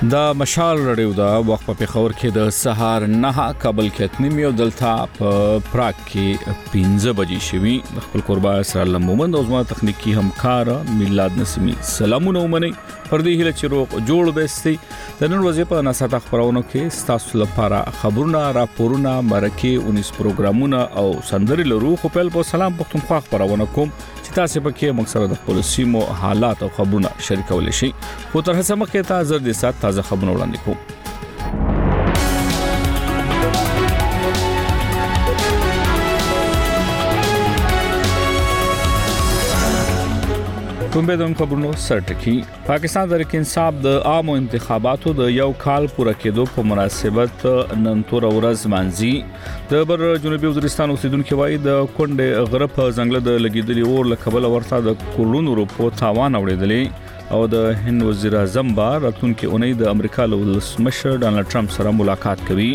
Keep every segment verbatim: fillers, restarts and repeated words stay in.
دا مشال رډیو دا وخت په پیښور کې د سهار نه قبل کې تنیم یو دلته په پراګ کې پنځه بجې شوي د خپل قربا سره مومند او زما تخنیکی همکار میلاد نسیمی سلامونه ومني پر دې هله چې روغ جوړ بستي د نن ورځې په ناساته خبرونو کې ستاسو لپاره خبرونه راپورونه مرکه انیس پروګرامونه او سندري لرو خو په پل سلام پختونخوا خبرونه کوم چې تاسو پکې مقصد د خپل سیمو حالات او خبرونه شریکول شي خو تر هڅه مخکې تاسو د سات تازه خبرونه وړاندې کوم کوم به د خبرونو سرټکی پاکستان د انصاف د عامو انتخاباتو د یو کال پوره کېدو په مناسبت نن تور ورځ مانځي د بر جنوبي وزیرستان اوسیدونکو وایي د کونډه غره په ځنګل د لګیدلي اور لکبل ورته د کورونو روپو تاوان اوریدلې او د هند وزیر اعظم با راتلونکي اونۍ د امریکا له ولسمشر ډانلډ ټرمپ سره ملاقات کوي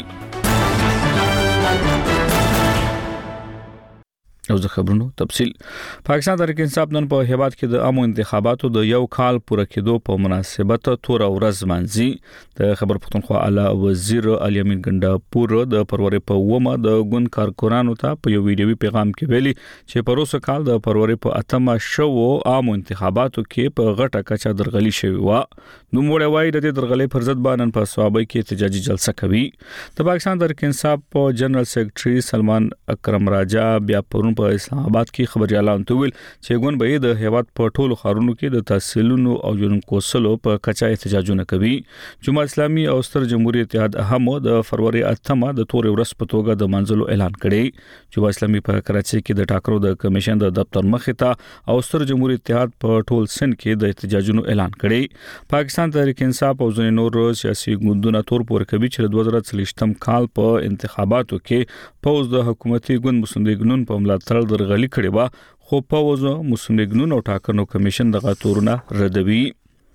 او د خبرونو تفصيل پاکستان د انصاف نن په هیواد کې د عامو انتخاباتو د یو کال پوره کېدو په مناسبت تور ورځ مانځي د خبر پښتونخوا اعلی وزیر علي امین ګنڈاپور د فروری په ومه د ګوند کارکونانو ته په یو ویډیوي پیغام کې ویلي چې پروسه کال د فروری په اتمه شو عامو انتخاباتو کې په غټه کچه درغلي شوی و نو موږ وایي د درغلي پر ضد باندې په صوابۍ کې احتجاجي جلسه کوي د پاکستان د انصاف په جنرال سیکریټري سلمان اکرم راجا بیا پرون په اسلام آباد کې خبري اعلان تویل چې ګون به د هیواد په ټولو خارونو کې د تحصیلونو او یونکو سلو په کچا احتجاجونه کوي جمهوریت اسلامي او ستر جمهوریت اتحاد هم د فروری اتمه د تور ورځ په توګه د منځلو اعلان کړي جمهوریت اسلامي په کراچي کې د ټاکرو د کمیشن د دفتر مخې ته او ستر جمهوریت اتحاد په ټول سند کې د احتجاجونو اعلان کړي پاکستان تحریک انصاف او ځینې نور سیاسي ګوندونه تور پور کوي چې د دوه زره څلوېښتم کال په انتخاباتو کې پوز د حکومتي ګوند مسندګنون په ملاتړ درغلي کړي وا خو پوز مسندګنون او ټاکنو کمیشن دغه تورونه ردوي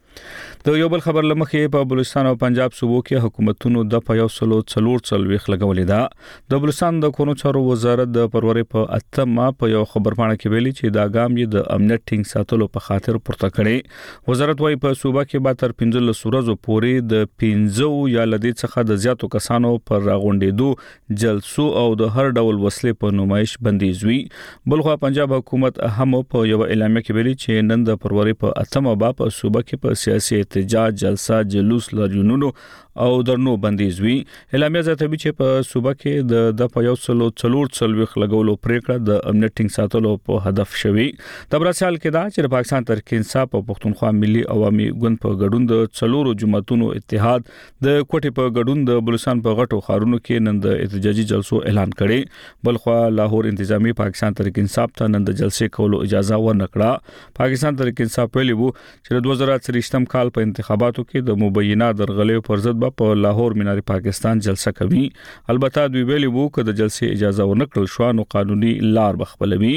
د یو بل خبر لمخې په بلوچستان او پنجاب صوبو کې حکومتونو د په یو سلو څلور څلويخ لګولې ده د بلوچستان د کونو چارو وزارت د فروری په اتمه په یو خبرپاڼه کې ویلي چې دا ګام یې د امنیت ټینګ ساتلو په خاطر پورته کړي وزارت وايي په صوبه کې به تر پنځه ورځې پورې د پنځه یا لدی څخه د زیاتو کسانو پر راغونډېدو جلسو او د هر ډول وسلې په نمایش بندیز وي بلخو پنجاب حکومت هم په یو اعلامیه کې ویلي چې نن د فروری په اتمه با په صوبه کې په سیاسي احتجاج جلسه جلوس لريونونو او درنو بندیز وی اعلامیه زیاتوي چې په صوبه کې د د په یو سلو څلور څلويخ لګولو پریکړه د امنیت ټینګ ساتلو په هدف شوی د برسال کې دا چې پاکستان تحریک انصاف او پښتونخوا ملي عوامي ګوند په ګډون د څلورو جماعتونو اتحاد د کوټي په ګډون د بلوچستان په غټو خارونو کې نن د احتجاجي جلسو اعلان کړي بلخو لاهور انتظامی پاکستان تحریک انصاف ته نن د جلسې کولو اجازه ورنکړه پاکستان تحریک انصاف ویلي وو چې د دوه زره څلوېښتم کال په انتخاباتو کې د مبینه درغلي پر ضد په لاهور مینار پاکستان جلسه کوي البته دوی ویلي وو چې د جلسې اجازه ورنکړل شو نو قانوني لار بخپلوي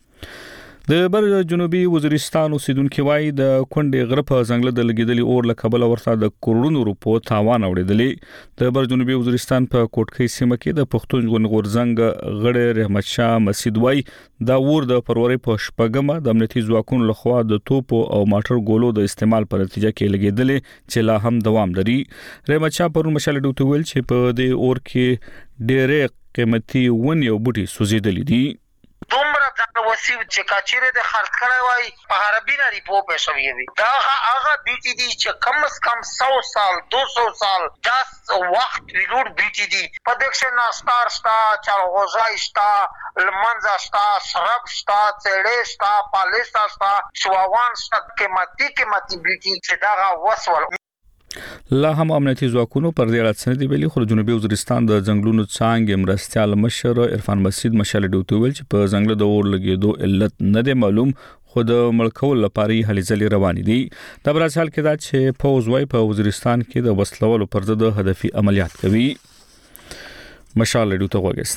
د بر جنوبي وزیرستان اوسیدونکو وایي د کونډې غره په ځنګل د لګیدلي اور لکبل ورته د کروڑونو روپو تاوان اوریدلې د بر جنوبي وزیرستان په کوټکۍ سیمه کې د پښتون غورځنګ غړي رحمت شاه مسعود وایي دا ور د فروری په شپږمه د امنیتي ځواکونو لخوا د توپو او ماټر ګولو د استعمال پر نتیجه کې لګیدلې چې لا هم دوام لري رحمت شاه پرون مشال ډوټ ویل چې په دې اور کې ډېرې قیمتي ونې او بوټي سوځیدلې دي دومره د وسیب چې کاچره د خرڅ کړای وای په عربي نری په پېښوي وي دا هغه بیټي دي چې کم از کم سو سال دو سو سال داس وخت ویلور بیټي دي په دښه ناستار شتا چالغوزای شتا لمنځه شتا شراب شتا چړې شتا پالیسا شتا شواوان شتا قیمتي قیمتي بیټي چې دا وسول لا هم امنیتي ځواکونو پر دې اړه سندې ویلي خو جنوبي وزیرستان د ځنګلونو څانګې مرستيال مشر عرفان مسعود مشال ډوټ ویل چې په ځنګل د اور لګیدو علت نه دی معلوم خو د ملکول لپاره هلي ځلې روان دي د برسال کې دا چې فوز وای په وزیرستان کې د وسلوالو پر ضد هدفي عملیات کوي مشال ډوټ وګستي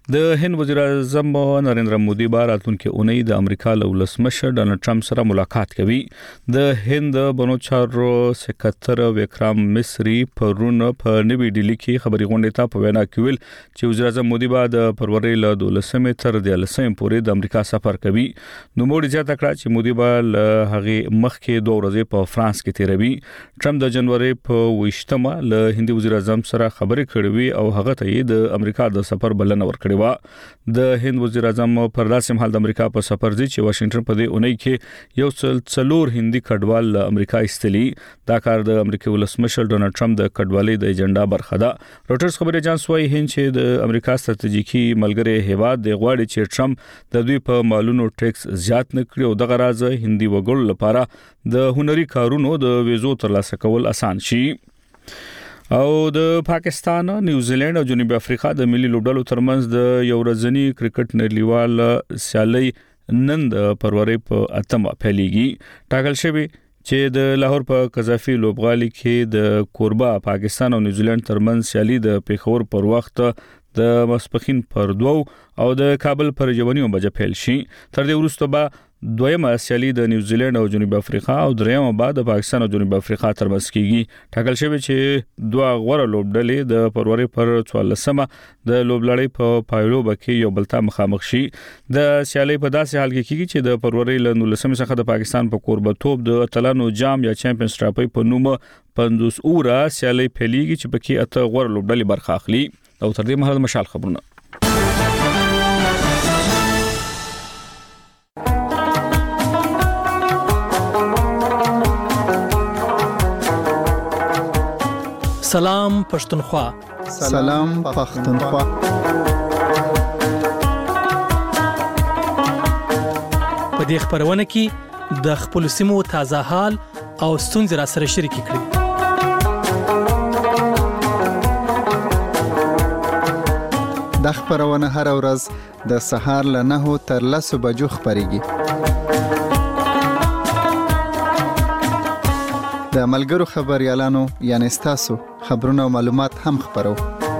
د هند وزیر اعظم نریندرا مودي بار راتلونکي اونۍ د امریکا له ولسمشر ډانلډ ټرمپ سره ملاقات کوي. د هند بنوچارو سکتر وکرام مصری پرون په نوی ډیلی کې خبري غونډه ته په وینا کې ویل چې وزیر اعظم مودي با د فروری له دولسمې تر دیارلسمې پورې د امریکا سفر کوي. نو موږ زیاته کړه چې مودي با له هغه مخکې دوه ورځې په فرانس کې تیروي. ټرمپ د جنوري په ویشتمه له هندي وزیر اعظم سره خبرې کړې او هغه ته د امریکا د سفر بلنه ورکړه. د هند وزیر اعظم پر داسې حال د امریکا په سفر دي چې واشنگټن په دې اونۍ کې یو څل څلور هندي کډوال له امریکا ایستلي. دا کار د امریکا ولسمشر ډونالد ټرمپ د کډوالۍ د ایجنډا برخه ده. روټرز خبري اژانس وايي هند چې د امریکا ستراتیژیکي ملګری هیواد دی غواړي چې ټرمپ د دوی په مالونو ټیکس زیات نکړي او دغه راز هندي وګړو لپاره د هنري کارونو د ویزو ترلاسه کول اسان شي. او د پاکستان، نیوزیلند او جنوبي افریقا د ملي لوبډلو ترمنځ د یو ورځنی کرکټ نړیوال سیالي نن د فروری په اتمه پیلېږي. ټاکل شوی چې د لاهور په قذافي لوبغالي کې د کوربه پاکستان او نیوزیلند ترمنځ سیالي د پیښور پر وخت د مسپخین پر دوو او د کابل پر یوونیو بجې پیل شي. تر دې وروسته به دویمه سیالي د نیوزیلند او جنوبي افریقا او دریمه بعد د پاکستان او جنوبي افریقا ترمنځ کیږي. ټاکل شوی چې دوه غوړه لوبډلې د فروری پر څوارلسمه د لوبلړۍ په پایلوبه کې یو بل ته مخامخ شي. د سیالي په داسې حال کې کیږي چې د فروری له نولسمې څخه د پاکستان په کوربتوب د اتلانو جام یا چمپیونز ټرافي په نوم پنځوس اوره سیالي پیلېږي چې پکې اته غوړه لوبډلې برخه اخلي. او تر دې مهال مشال خبرونه. سلام پښتونخوا. سلام پښتونخوا. په دې خبرونه کې د خپل سیمو تازه حال او ستونزې را سره شریک کړئ. د خبرونه هر ورځ د سهار له نهو تر لسو بجو خبريږي. د ملګرو خبريالانو یعنی تاسو خبرونه او معلومات هم خبرو.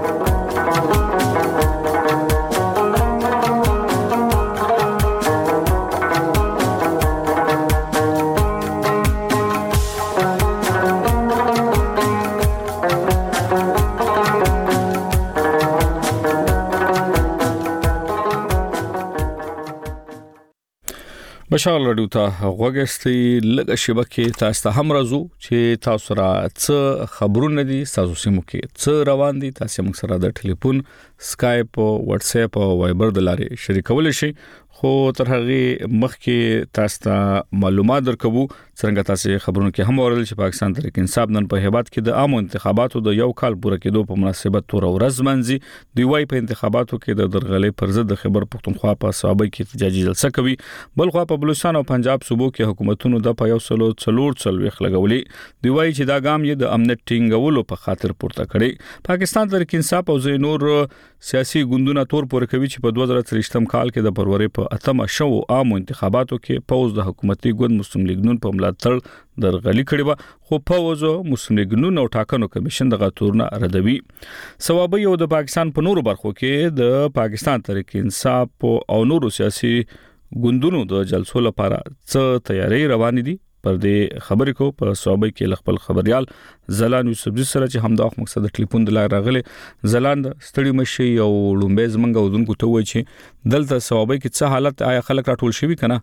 مشال رادیو ته غوږستي لږه شبکه تاسو ته هم راځو چې تاسو را څه خبرونه دي تاسو سیمو کې څه روان دي تاسو موږ سره د ټلیفون، سکایپ، واتس اپ او وایبر د لارې شریکول شي. خو تر هغه مخکې تاسو ته معلومات درکوو څنګه تاسو خبرونه کې هم اورل چې پاکستان تحریک انصاف نن په هیواد کې د عامو انتخاباتو د یو کال پوره کېدو په مناسبت تور ورځ منځي دی وای په انتخاباتو کې د درغلې پر ضد د خبر پښتونخوا په صوبې کې احتجاجي جلسه کوي. بل خو په بلوچستان او پنجاب صوبو کې حکومتونو د په یو سلو څلور څلويخ لګولې دی وای چې دا ګام یې د امنیت ټینګولو په خاطر پورته کړي. پاکستان تحریک انصاف او زینور سیاسي ګوندونه تور پورې کوي چې په دوه زره څلوېښتم کال کې د فروری په اتمه شو عامو انتخاباتو کې پوز د حکومتي ګوند مسلم لیگ نون په ملاتړ درغلي کړې و، خو پوز مسلم لیگ نون او ټاکنو کمیشن دغه تورنه ردوي. سوابي یو د پاکستان په نورو برخو کې د پاکستان تحریک انصاف او نورو سیاسي ګوندونو د جلسو لپاره څه تیاری روان دي. پر دې خبرې کو په صوبې کې خپل خبريال زلان یوسف سره چې همدا مقصد ټلیفون د لار راغله. زلان ستړي مشي او لومبېز منګه ودونکو ته وای چې دلته صوبې کې څه حالت آیا خلک راټول شوي کنه؟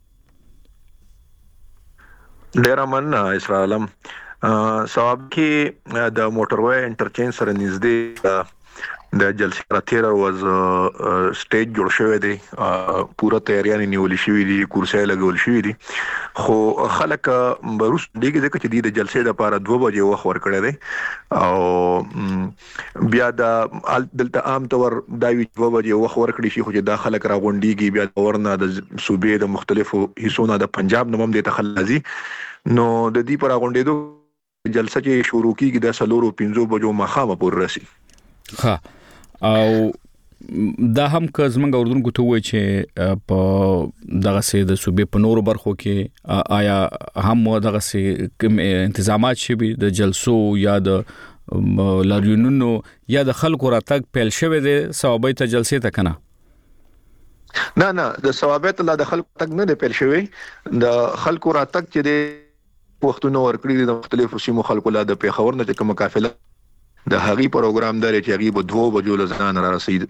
ډیر من اسرائیلم صواب کې د موټروي انټرچینج سره نږدې د جلسې راتیر ورځ سټیج جوړ شوی دی، پوره تیاریاں نیول شوې دي، کورسۍ لګول شوې دي، خو خلک بروس دیګه ځکه چې د جلسې لپاره دوه بجې وخت ورکړی دی او بیا د دلته عام طور دا وی دوه بجې وخت ورکړي شي، خو چې دا خلک راغونډيږي بیا ورنه د صوبې د مختلفو حصو د پنجاب نوم د تخلازي نو د دې پر غونډېدو جلسه چې شروع کیږي د سلورو پنځو بجو مخامه پور رسي. ها او دا هم که زمونږ اردوونکو ته وایي چې په دغه سي د صوبې په نورو برخو کې آیا هم دغه سي انتظامات شي د جلسو یا د لاریونونو یا د خلکو راتګ پیل شوی دی ثوابي ته جلسې ته کنه؟ نه نه د ثوابت لا د خلکو تک نه دی پیل شوی. د خلکو راتک چې د وختونو ورکړي د مختلفو سیمو خلکو لا د پیښور نه کوم قافله د هغي پروګرام درې چې هغه به دوه بجو لزان را رسید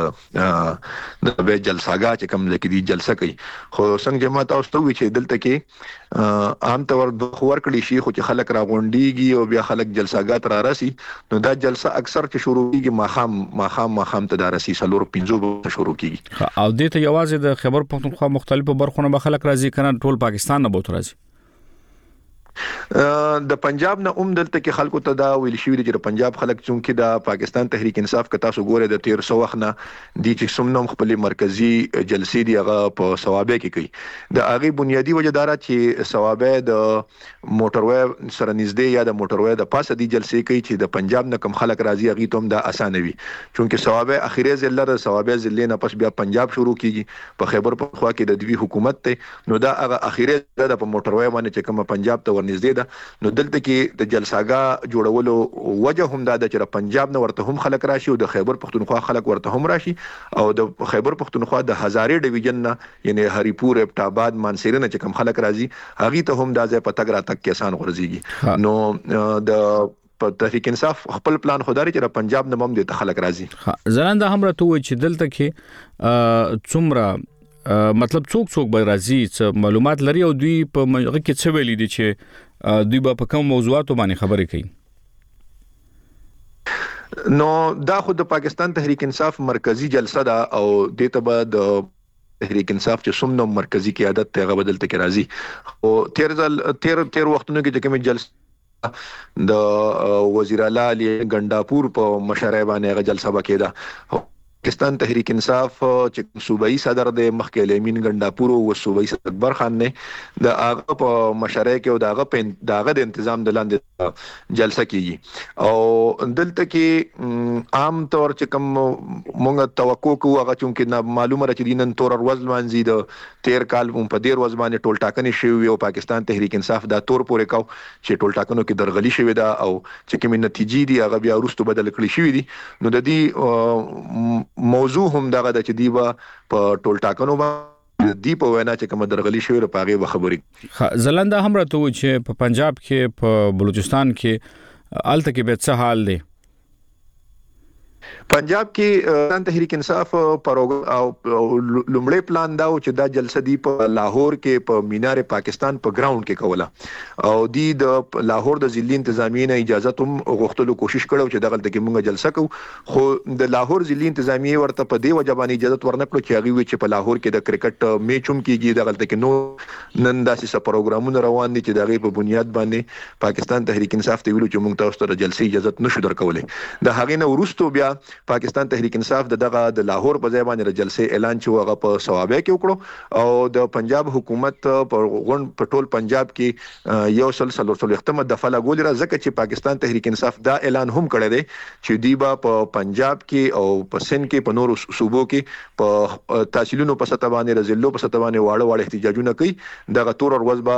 د به جلساګه چې کوم لکه دي جلسه کوي. خو څنګه جماعت او ستوي چې دلته کې عام طور د خور کړي شي خو چې خلک را غونډيږي او بیا خلک جلساګات را رسي نو دا جلسه اکثر چې شروع کیږي ماخام ماخام ماخام ته دا رسي سلور پنځو شروع کیږي. او دې ته یوازې د خبر پښتونخوا مختلفو برخو نه خلک راځي کنه ټول پاکستان نه بوت راځي؟ د پنجاب نه اوم دلته کې خلکو ته دا ویل شوی دی چې پنجاب خلک چونکی دا پاکستان تحریک انصاف کتا سو ګوره د تیر سو وخت نه دي چې سمنوم خپل مرکزی جلسې دی هغه په ثوابه کې کوي. د هغه بنیادی وجدارا چې ثوابه د موټروي سره نږدې یا د موټروي د پاسه دی جلسې کوي چې د پنجاب نه کم خلک راځي هغه ته هم دا اسانه وي چونکی ثوابه اخیری ضلع د ثوابه ضلع نه پس بیا پنجاب شروع کیږي په خیبر پختونخوا کې د دوی حکومت ته نو دا هغه اخیری د په موټروي باندې چې کوم پنجاب ته ورنږدې ده نو دلته کې د جلساګه جوړولو وجه هم دا د چې پنجاب نه ورته هم خلک راشي او د خیبر پختونخوا خلک ورته هم راشي او د خیبر پختونخوا د هزارې ډیویژن نه یعنی هریپور ابټاباد مانسیره نه چې کوم خلک راځي هغه ته هم د ځای په تګ را تک کې آسان ورزيږي. نو د په تحریک انصاف خپل پلان خدای چې پنجاب نه هم د خلک راځي. زلنده هم راته وي چې دلته کې څومره مطلب څوک څوک به راځي څه معلومات لري او دوی په هغه کې څه ویلي دي چې دوی به په کوم موضوعاتو باندې خبرې کوي؟ نو دا خود د پاکستان تحریک انصاف مرکزی جلسه ده او د ته به د تحریک انصاف چې سمنو مرکزی قیادت ته غوډل ته راځي او تیر ځل تیر تیر وختونو کې چې کوم جلسه د وزیر اعلی علی ګنداپور په مشرۍ باندې غ جلسه وکړه. پاکستان تحریک انصاف چې صوبایي صدر د مخکې امین ګنداپور او صوبایي صدر اکبر خان نه د هغه په مشرۍ کې او دغه په دغه د تنظیم د لاندې جلسه کیږي او دلته کې عام طور چې کوم مونږ توقع کوو هغه چې معلومه راځي دینن تور ورځ باندې د تیر کال په ډیر ورځ باندې ټول ټاکنې شوی او پاکستان تحریک انصاف دا تور پورې کاو چې ټول ټاکنو کې درغلي شوی دا او چې کوم نتیجې دي هغه بیا وروسته بدل کړی شوی دي نو د دې موضوع هم دغه د چې دیبا په ټول ټاکنو باندې دی په وینا چې کوم درغلي شوی په هغه خبرې. زلنده هم راته و چې په پنجاب کې په بلوچستان کې الته کې به څه حال دی؟ پنجاب کې تحریک انصاف پروګرام او لومړی پلان دا و چې دا جلسه دی په لاهور کې په مینار پاکستان په ګراوند کې کوله او دی د لاهور د ضلع انتظامیه نه اجازه هم غوښتلو کوشش کړو چې دغه کې مونږه جلسه کوو خو د لاهور ضلع انتظامیه ورته په دی وجبانی اجازه ورنکړو چې هغه وی چې په لاهور کې د کرکټ میچ هم کیږي دغه کې نو نن داسې پروګرامونه روان دي چې دغه په بنیاد باندې پاکستان تحریک انصاف ته ویلو چې مونږ تاسو ته جلسې اجازه نشو درکولې. د هغه نه ورستو بیا پاکستان تحریک انصاف د دغه د لاهور په ځای باندې جلسې اعلان چې هغه په ثوابه کې وکړو او د پنجاب حکومت په غون په ټول پنجاب کې یو سلسله ختمه د فلګول را ځکه چې پاکستان تحریک انصاف دا اعلان هم کړی دی چې دیبا په پنجاب کې او په سند کې په نورو صوبو کې په تحصیلونو په سطح باندې رزلو په سطح باندې واړه واړه احتجاجونه کوي دغه تور ورځ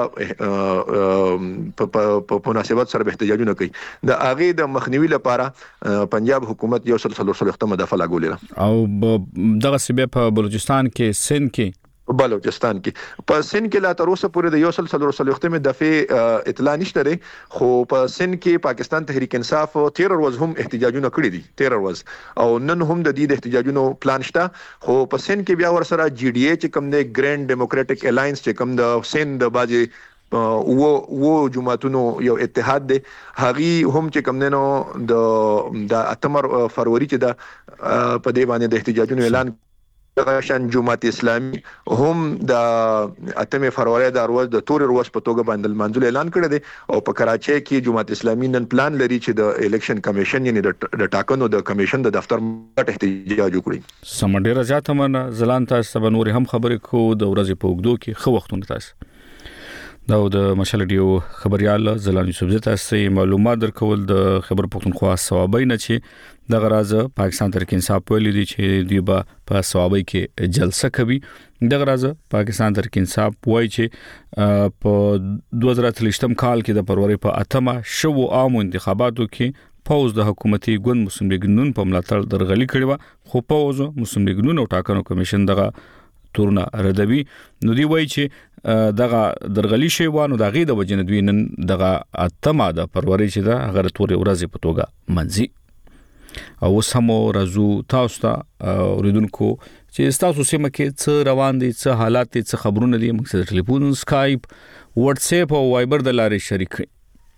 به په مناسبت سره احتجاجونه کوي. د هغه د مخنیوي لپاره پنجاب حکومت یو سلسله ختمه د فلاګولې او دغه سبب په بلوچستان کې سند کې بلوچستان کې په سند کې لا تر اوسه پورې د یو سلسله ختمه دفعه اطلاع نشته لري خو په سند کې پاکستان تحریک انصاف تیر ورځ هم احتجاجونه کړی دي تیر ورځ او نن هم د دې احتجاجونو پلان شته خو په سند کې بیا ورسره جی ډی اے چې کوم د ګرینډ ډیموکراټک الاینس چې کوم د سند د باجی و و جماعتونو یو اتحاد دی هغه هم چې کوم نو د د اتمر فروری چې د په دی باندې د احتجاجونو اعلان شان جماعت اسلامي هم د اتمه فروری د ورځ د تور ورځ په توګه باندې منځول اعلان کړی دی او په کراچۍ کې جماعت اسلامي نن پلان لري چې د الیکشن کمیشن یعنی د ټاکنو د کمیشن د دفتر مټ احتجاج وکړي. سمډه راځه تمنا زلانتا سبا نور هم خبرې کو د ورځې په وګدو کې خو وختونه تاسو دا د مشال ډیو خبريال زلان یوسف زه تاسو معلومات درکول د خبر پښتونخوا ثوابي نه چې د غراز پاکستان تحریک انصاف ویلي دي چې دوی به په ثوابي کې جلسه کوي. د غراز پاکستان تحریک انصاف وایي چې په دوه هزار اتلسم کال کې د فروری په اتمه شو عام انتخاباتو کې پوز د حکومتي ګوند مسلم لیگ نون په ملاتړ درغلي کړې و خو پوز مسلم لیگ نون او ټاکنو کمیشن دغه تورونه ردوي. نو دی وایي چې دغه درغلي شی وانه د غي د وجنه دوی نن دغه اتمه د فروری چې دا هغه تورې ورځې په توګه منځي. او سمو رازو تاسو ته اوریدونکو چې تاسو سیمه کې څه روان دي څه حالات دي څه خبرونه دي موږ سره ټلیفون سکایپ واتس اپ او وایبر د لارې شریک کړئ.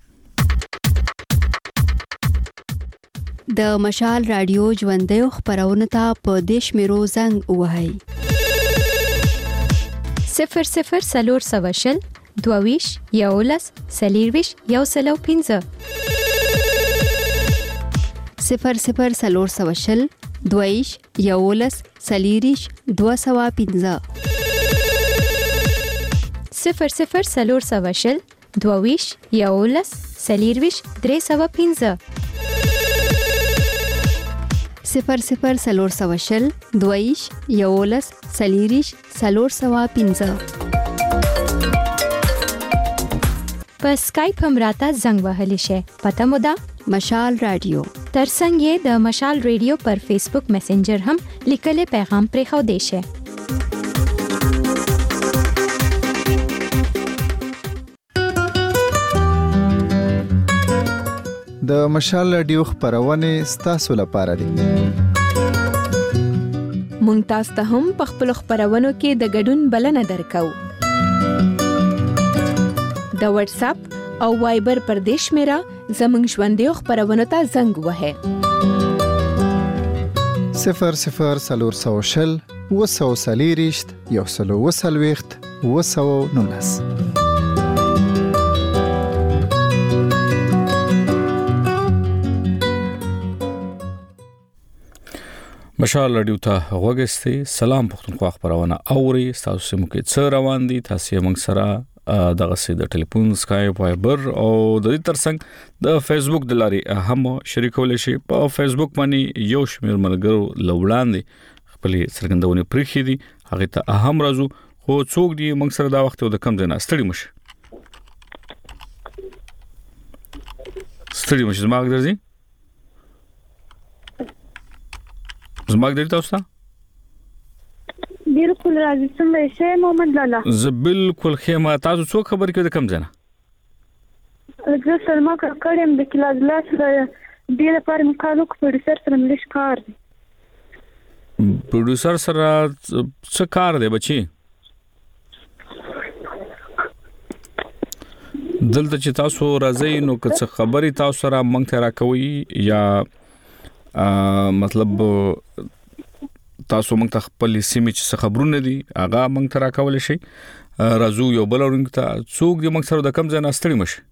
د مشال رادیو ژوندۍ خبرونه ته په دیش میرو زنګ وهاي صفر صفر سلور سواشل دوویش یولس سلیرویش یو سلو پینځه صفر صفر سلور سواشل دوویش یولس سلیریش دو سوا پینځه صفر صفر سلور سواشل دوویش یولس سلیرویش درې سوا پینځه صفر صفر سلور سواشل دویش یولس سلیریش سلور سوا پینځه په سکایپ هم راته زنګ وهلی شي. پته مو ده مشال رادیو ترڅنګ یې د مشال رادیو پر فیسبوک میسنجر هم لیکلي پیغام پرې خو دی شي. د مشال رادیو خبرونه ستاسو لپاره دي. مونږ تاسو ته هم په خپل خبرونو کې د ګډون بلنه درکو. د واتس اپ او وایبر پر دیش میرا زمنګ ژوندۍ خبرونه ته زنګ وهه صفر صفر سلور سوشل وسو سلیریشت یو سلو وسلويخت وسو نونس. مشال رادیو ته غوږستي. سلام پښتونخوا خبرونه اوري تاسو سمو کې څه روان دي تاسو موږ سره دغه سي د ټلیفون سکایپ وایبر او د دې ترڅنګ د فیسبوک د لارې هم شریکول شي. په فیسبوک باندې یو شمېر ملګرو لوړاندې خپل څرګندونه پرېخي دي هغه ته اهم راځو خو څوک دی موږ سره دا وخت د کم ځای نه ستړي مشه ستړي مشه زما درځي زماګ درته تاسو بالکل راځي څنګه شي محمد لالا ز بالکل خیمه تاسو څو خبر کې د کم ځنه زه سلمہ کړم د کلاس لاس د لپاره مکالو پروډوسر سره ملي کار دی. پروډوسر سره څه کار دی بچي دلته چې تاسو راځي نو که څه خبري تاسو سره مونږ ته راکوي یا مطلب تاسو مونږ ته خپل سیمه چې خبرونه دي هغه مونږ ته راکول شي راځو یو بل ورنګ ته څوک دې مونږ سره د کم ځای نه ستړي مشه.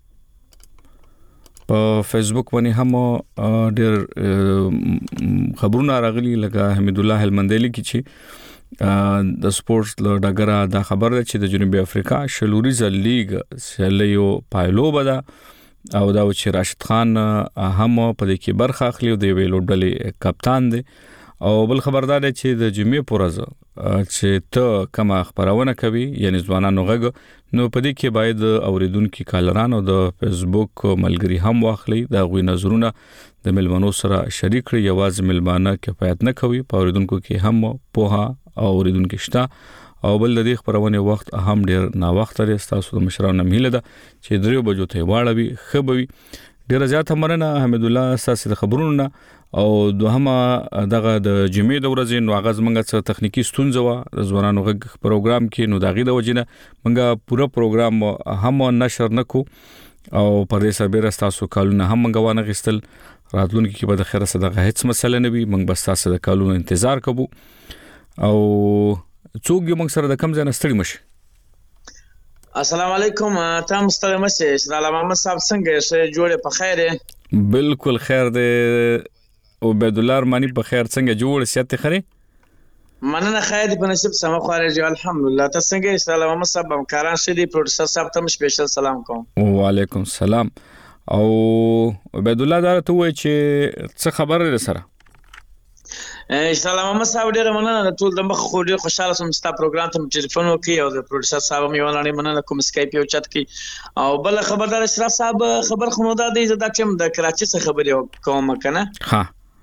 په فیسبوک باندې هم ډېر خبرونه راغلي لکه حمید الله هلمندلی کی چې د سپورتس له ډګره دا خبر ده چې د جنوبي افریقا شلوريزه لیگ سلیو پایلو بدا او دا چې راشد خان هم په دې کې برخه اخلي او د ویلو ډلې کپتان دی او بل خبردار دی چې د جمعې پورزه چې ته کوم خبرونه کوي یعنی ځوانانو غږ نو په دې کې باید اوریدونکو کالرانو د فیسبوک ملګری هم واخلي دا غوي نظرونه د ملمنو سره شریک کړي یوازې ملمانه کفایت نه کوي په اوریدونکو کې هم پوها او اوریدونکو شته او بل د دې خبرونه وخت هم ډیر نا وخت لري تاسو د مشرانو مهله ده چې دریو بجو ته واړوي خبوي ډیر زیات مرنه حمید الله اساس د خبرونه او دوهمه دغه د جمعې د ورځې نو اغاز منګه څه تخنیکی ستونزه و د ځوانانو غږ پروګرام کې نو داغي د وجنه منګه پوره پروګرام هم نشر نکو او پر دې سره تاسو کالونه هم منګه وانه غستل راتلونکي کې به د خیره صدقه هیڅ مسله نه وي منګ بس تاسو د کالونو انتظار کوو او څوک یې موږ سره د کم ځای نه ستړي مشه. السلام علیکم تاسو ستړي مشه شناله محمد صاحب څنګه یې جوړه په خیره بالکل خیر دی او عبد الله رمانی په خیر څنګه جوړ سیاست خري مننه خیر دی په نصیب سم خارجي الحمدلله تاسو څنګه یې شناله محمد صاحب همکاران شدي پروډوسر صاحب ته سپیشل سلام کوم. وعلیکم السلام او عبد الله دا ته وای چې څه خبره ده سره سلام محمد صاحب ډیر مننه ټول د مخ خو ډیر خوشاله سم ستا پروګرام ته ټلیفون وکي او د پروډوسر صاحب مې ولانه مننه کوم سکایپ یو چت کی او بل خبردار اشراف صاحب خبر خو نو دا دی زدا چې د کراچي څخه خبرې کوم کنه ها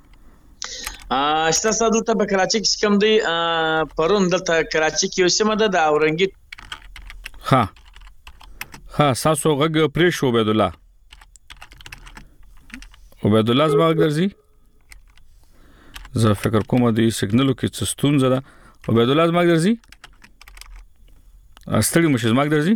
اشراف صاحب ته په کراچي کې کوم دی پرون دلته کراچي کې سیمه ده د اورنګي ها ها ساسو غږ پرې شو عبد الله عبد الله زما درځي زه فکر کوم د سیګنالو کې څه ستونزه ده عبد الله زما درځي استړي مشه زما درځي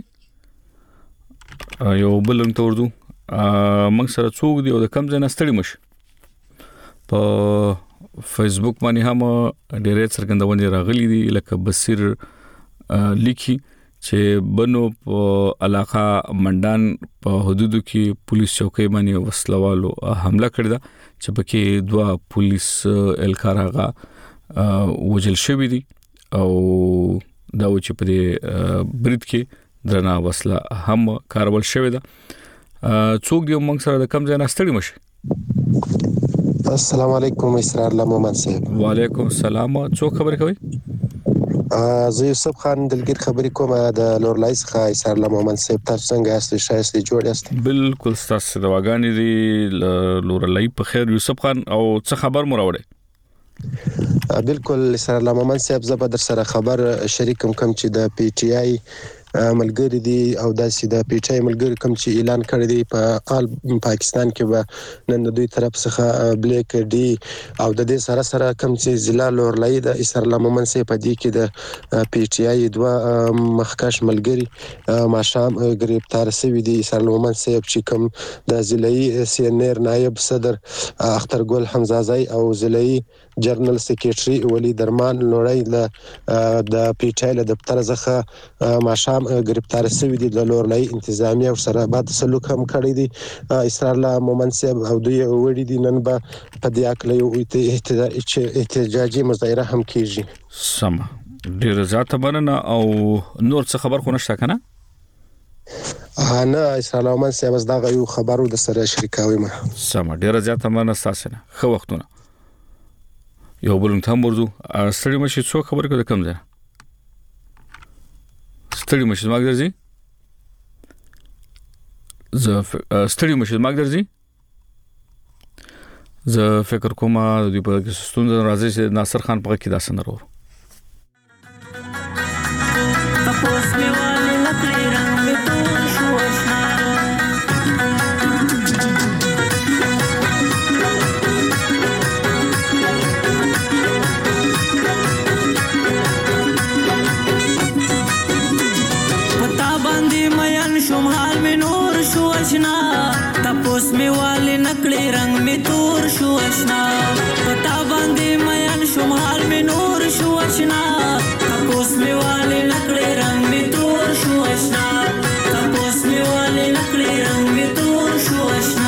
یو بلنګ توردو موږ سره څوک دی او د کم ځای نه ستړي مشه په فیسبوک باندې هم ډېرې څرګندونې راغلي دي لکه بصیر لیکي چې بنو په علاقه منډان په حدودو کې پولیس چوکۍ باندې وسلوالو حمله کړې ده چې پکې دوه پولیس الکار هغه وجل شوی دي او دا و چې په برید کې درنه وسله هم کارول شوی ده څوک دی موږ سره د کم ځای نه ستړي مشه السلام علیکم اسرار الله محمد صاحب وعلیکم السلام څوک خبرې کوي زه یوسف خان دلګر خبرې کوم د لورلای څخه اسرار الله محمد صاحب تاسو څنګه یاست شایسته جوړ یاست بالکل تاسو د واغانې دی لورلای په خیر یوسف خان او څه خبر مو راوړی بالکل اسرار الله محمد صاحب زبر در سره خبر شریکم کوم چې د پی ټی آی ملګری دي او داسې د پی ټی آی ملګری کوم چې اعلان کړی دی په آل پاکستان کې به نن د دوی طرف څخه بلیک ډي او د دې سره سره کوم چې ضلع لورلای د اسرار الله محمد صاحب په دې کې د پی ټی آی دوه مخکښ ملګری ماشام گرفتار شوی دي اسرار الله محمد صاحب چې کوم د ضلعي سینیر نائب صدر اختر ګل حمزازی او ضلعي جنرال سیکریټري ولی درمان لوړی د پی ټی آی له دفتر څخه ماشام گرفتار شوی دي د لورلای انتظامیه او سره بعد سلوک هم کړی دي اسرار الله محمد صاحب او دوی وړي دي نن به په دې اکل یو احتجاجي مظاهره هم کیږي سم ډیر زیاته مننه او نور څه خبر خو نشته کنه نه اسرار الله محمد صاحب دا یو خبرو د سره شریکاوي ما سم ډیر زیاته مننه تاسو نه خو وختونه یو بلنګ ته مرزو ستړي مشه څو خبرې کوي کم ځای ستړي مشه ماګ درځي زه ستړي مشه ماګ درځي زه فکر کوم د په ستونزې راځي چې ناصر خان په کې داسن ورو تپوس می والی نکړی رنگ می تور شو اشنا پتا باندې میان شمال می نور شو اشنا تپوس می والی نکړی رنگ می تور شو اشنا تپوس می والی نکړی رنگ می تور شو اشنا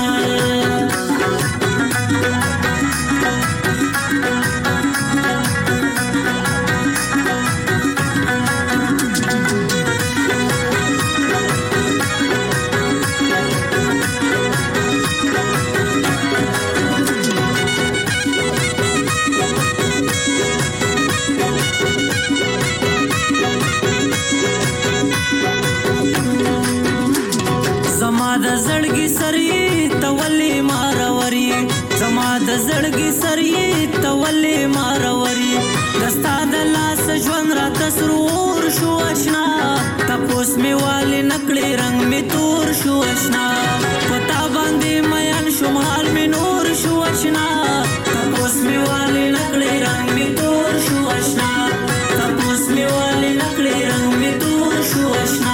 زړګي سرې تولې ماروري دستا د لاس ژوند را تسرور شو اشنا تپوس می والی نکړې رنگ می تور شو اشنا پتا باندې میان شمال می نور شو اشنا تپوس می والی نکړې رنگ می تور شو اشنا تپوس می والی نکړې رنگ می تور شو اشنا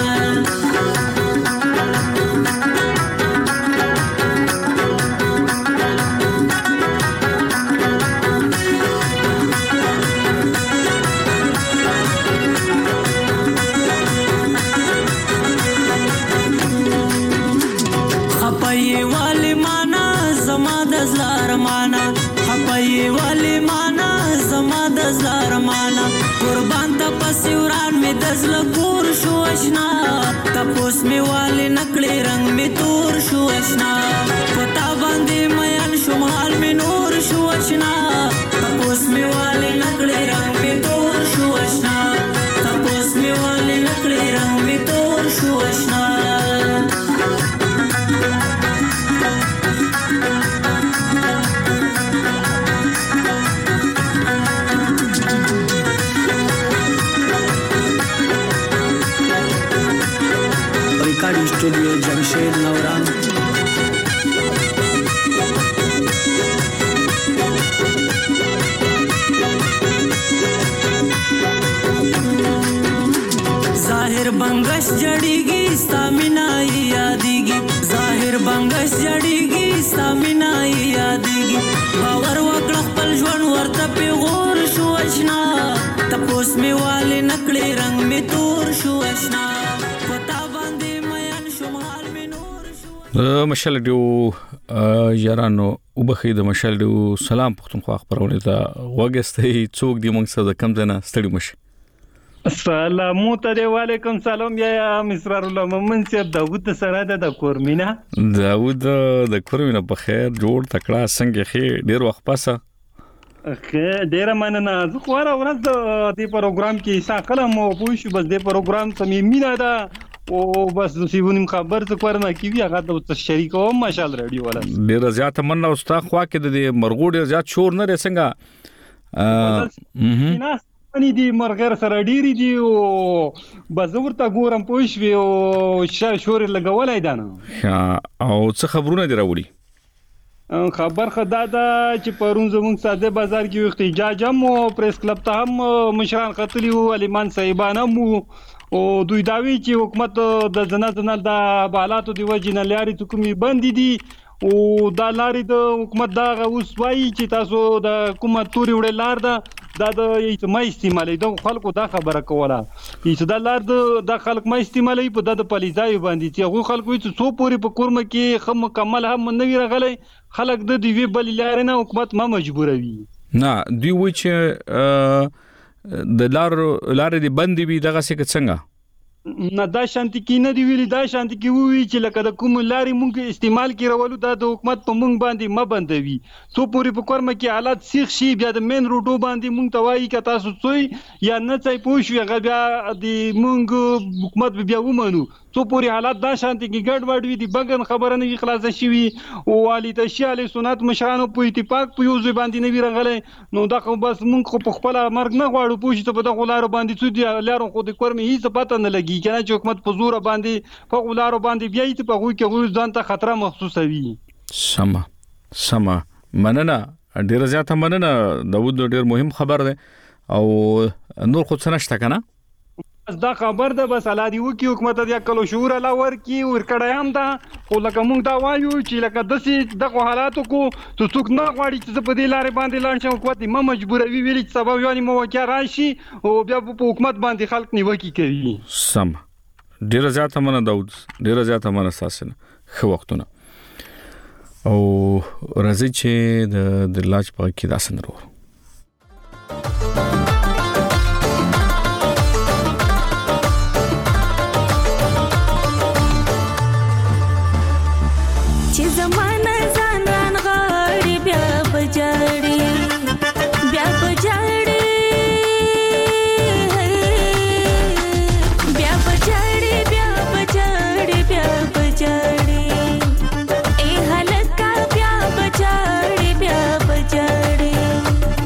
قربان ته پسوران می دزل کور شو اشنا تپوس می والی نکړې رنگ می تور شو اشنا پتا باندې میان شمال می نور شو اشنا تپوس می والے نکړې رنگ می تور شو آشنا تپوس می والے نکړې رنگ می تور شو آشنا ریکارډ studio Jamshed Navran ظاهر بنگش جړیږي ستامینای یادېږي ظاهر بنگش جړیږي ستامینای یادېږي باور وکړه خپل ژوند ورته پیغور شو آشنا تپوس می والے نکړې رنگ می تور شو آشنا پتا باندې مېن شو حال می نور شو مشال دیو یارانو وبخې د مشال دیو سلام پختونخوا خبرونه ته وګستې څوک دی موږ سره کم ځنه ستړي مشه سلام علیکم سلام یا مسرار الله مومن صاحب داوود سره د کورمینا داوود د کورمینا په خیر جوړ تکړه څنګه خې ډیر وخت پاسه خې ډیر مننه زه خو را ورځ د دې پروګرام کې ساقله مو پوه شو بس دې پروګرام سمې مینا دا او بس سیونیم خبر څه کورنه کیږي هغه د شریکو ماشال رادیو ولا ډیر زیات مننه او ستا خوا کې د مرغو ډیر زیات شور نه رسنګا ا اني دي مرغر سره ډيري دي او بزور ته ګورم پوښ وی او شور لګولای دانه او څه خبرونه دی راوړي خبر خدا دا چې پرون زموږ ساده بازار کې احتجاج هم او پریس کلب ته هم مشران خطلی او علیمان صاحبانه مو او دوی داوی چې حکومت د زنه زنه د بالاتو دی وجنه لاري حکومت بند دي او دا لاري د حکومت دا اوس وایي چې تاسو د حکومت توري وړ لار ده دا د ما استعمالي د خلکو دا خبره کوله چې دا لار د خلک ما استعمالي په د پالیزای باندې چې هغه خلکو چې څو پوری په کورمه کې خم مکمل هم نه راغلي خلک د دی وی بل لار نه حکومت ما مجبوروي نه دی و چې د لار لار دی بند وي دغه څه څنګه نه دا شانتي کې نه دی ویلي دا شانتي کې وی چې لکه د کوم لاري مونږ استعمال کې راولو دا د حکومت په مونږ باندې ما بندوي څو پوری په کورمه کې حالات سیخ شي بیا د مین روډو باندې مونږ توایي ک تاسو څوی یا نه ځای پوښ وی غبیا د مونږ حکومت بیا ومنو څو پوری حالات دا شانتي کې ګډ وډ وی دي بګن خبره نه خلاص شي او والي تشیاله سنت مشرانو په اتفاق په یو ځای باندې نه ویرغله نو دا خو بس مونږ په خپل مرګ نه غواړو پوښ ته په دغه لار باندې څو دي لارو خو د کورمه هیڅ پته نه لګي کنه چې حکومت په زور باندې په غولارو باندې بیا ته په غوي کې غوي ځان ته خطر محسوسه وي سما سما مننه ډیر زیاته مننه داوود ډیر مهم خبر ده او نور خو څه نشته کنه دا خبر ده بس علادي وکي حکومت د کلو شعور لا ورکی ور کډایم دا خو لکه مونږ دا وایو چې لکه دسي دغه حالاتو کو ته څوک نه غواړي چې په دې لارې باندې لاړ شي حکومت ما مجبوروي ویل چې سبب یاني مو وکړ راشي او بیا په حکومت باندې خلک نیوکي کوي سم ډیر زیاته مننه داوود ډیر زیاته مننه تاسو خو وختونه او راځي چې د دلاج په کې داسن ورو چې زمانه ځان غاړي بیا بجړي بیا بجړي بیا بجړي بیا بجړي بیا بجړي اے هلکا بیا بجړي بیا بجړي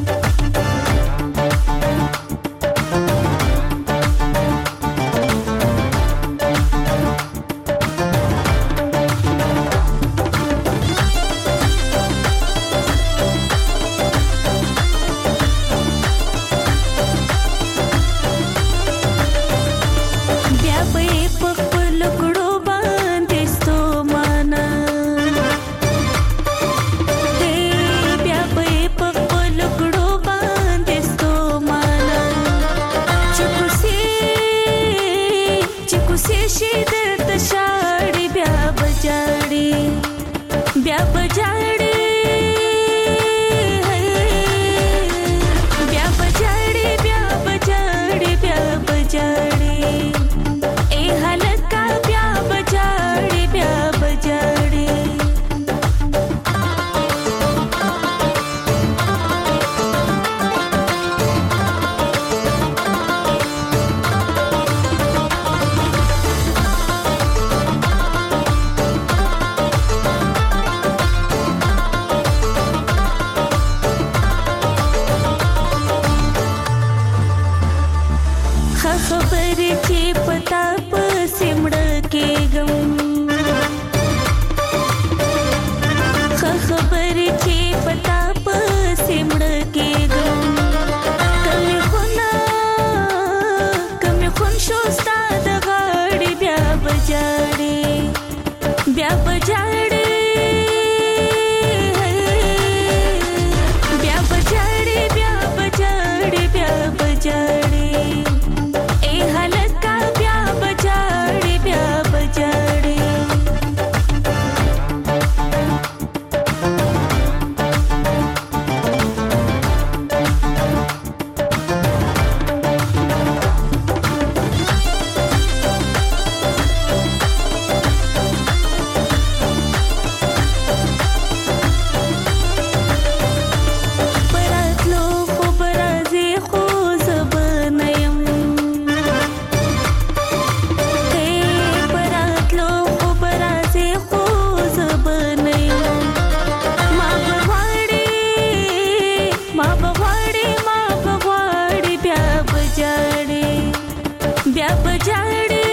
ما بغواړي ما بغواړي بیا بجاړي بیا بجاړي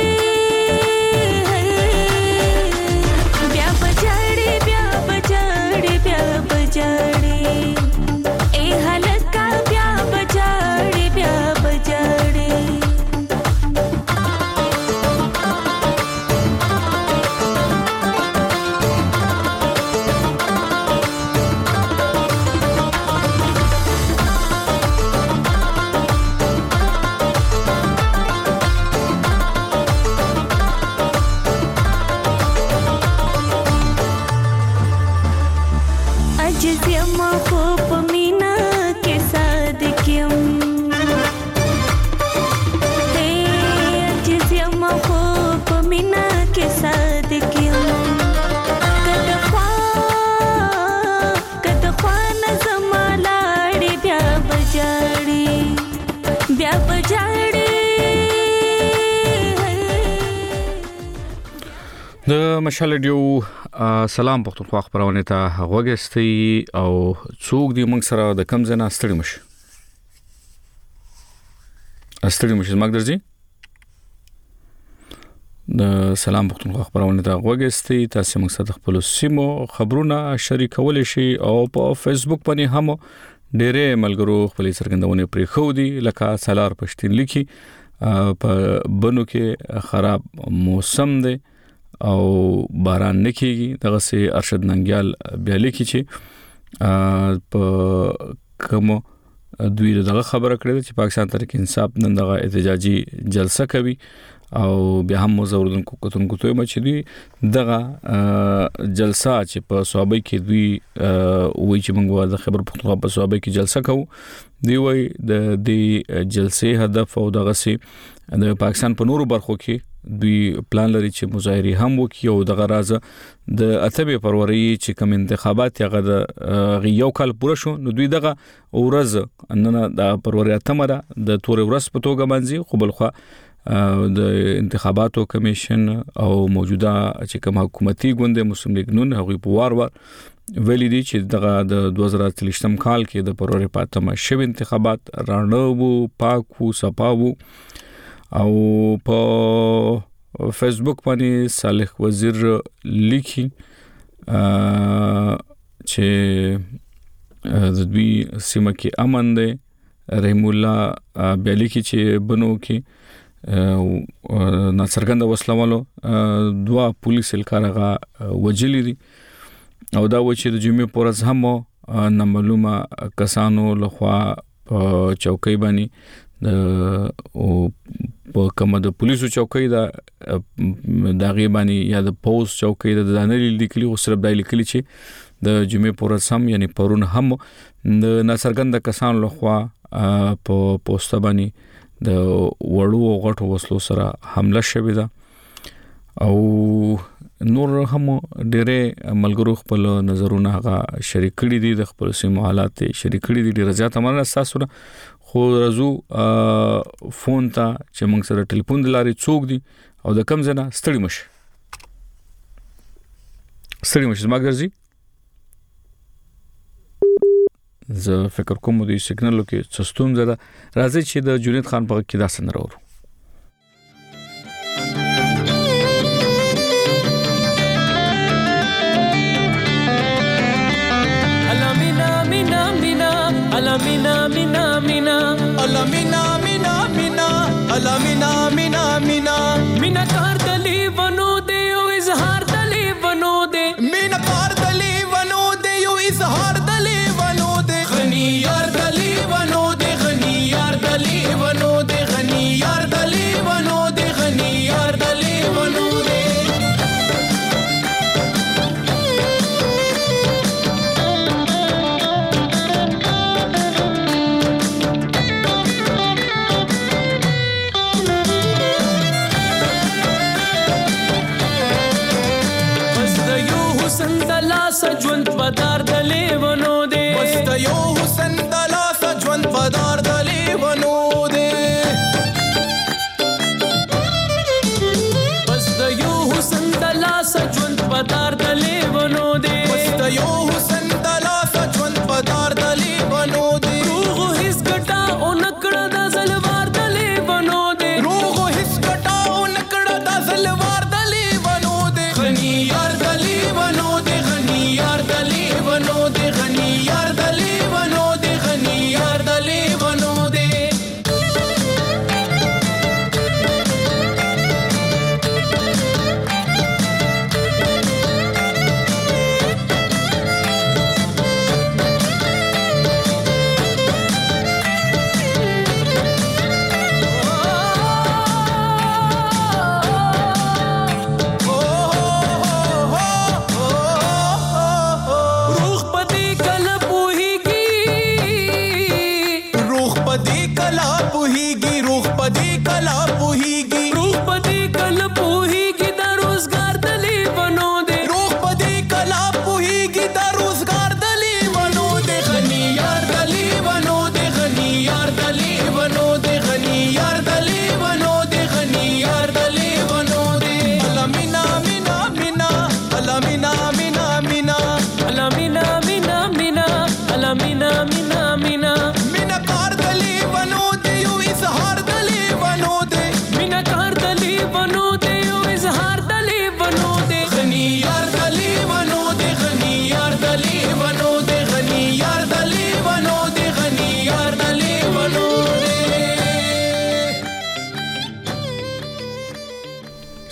بیا بجاړي بیا بجاړي بیا بجاړي اے هلکا بیا بجاړي بیا بجاړي د مشال ډیو سلام پښتونخوا خبرونه ته غوګستي او څوک دی موږ سره د کم زنه ستړي مش ستړي مش زما درځي د سلام پښتونخوا خبرونه ته غوګستي تاسو موږ سره خپل سیمو خبرونه شریکول شي او په فیسبوک باندې هم ډېرې ملګرو خپل څرګندونه پرې خو دي لکه سالار پښتين لیکي په بنو کې خراب موسم دی او باران نکېږي دغه سي ارشد ننګیال بیا لیکي چې په کوم دوی دغه خبره کړې چې پاکستان تحریک انصاف نن دغه احتجاجي جلسه کوي او بیا هم مزوردونکو کتونکو ته مچ دي دغه جلسه چې په صوبې کې دوی وایي چې موږ د خبر پښتونخوا په صوبې کې جلسه کوو دی وایي د دې جلسې هدف او دغه سي د پاکستان په نورو برخو کې دوی پلان لري چې مظاهره هم وکړي او دغه راز د اتمه فروری چې کوم انتخابات هغه د یو کال پوره شو نو دوی دغه ورځ نن د فروری اتمه د تور ورځ په توګه باندې خو بلخوا د انتخاباتو کمیشن او موجوده چې کوم حکومتي ګوند مسلم لیگ نون هغه په وار وار ویلي دي چې دغه د دوه زره اتلسم کال کې د فروری پاتمه شوی انتخابات رانو پاکو صفاو او په فیسبوک باندې صالح وزیر لیکي چې د دوی سیمه کې امن دی رحم الله بیلیکي چې بنو کې ناڅرګند وسلوالو دوا پولیس الکارغه وجلی دي او دا و چې د جمعې پورز هم نه معلومه کسانو لخوا چوکۍ باندې او په کومه د پولیسو چوکۍ دا د غیبانی یا د پوز چوکۍ د دانلي لیکلي او سره دای لیکلي چې د جمعې پورز هم یعنی پرون هم د ناڅرګند کسانو لخوا په پوسټ باندې د وړو غټو وسلو سره حمله شوې ده او نور هم ډېرې ملګرو خپل نظرونه هغه شریک کړي دي د خپل سیمو حالات شریک کړي دي ډېر زیات امر اساسو خو رزو فون ته چې موږ سره ټلیفون دلاري څوک دي او د کم زنه ستړي مش ستړي مش زما ګرځي زه فکر کوم د سیګنال کې څستون زده راځي چې د جنید خان په کې داسن راوړو Alamina mina mina alamina mina mina alamina mina mina alamina mina mina mina kar dali bano de yo izhar dali bano de mina kar dali bano de yo izhar dali bano de ghani yar dali bano de ghani yar dali bano de ghani yar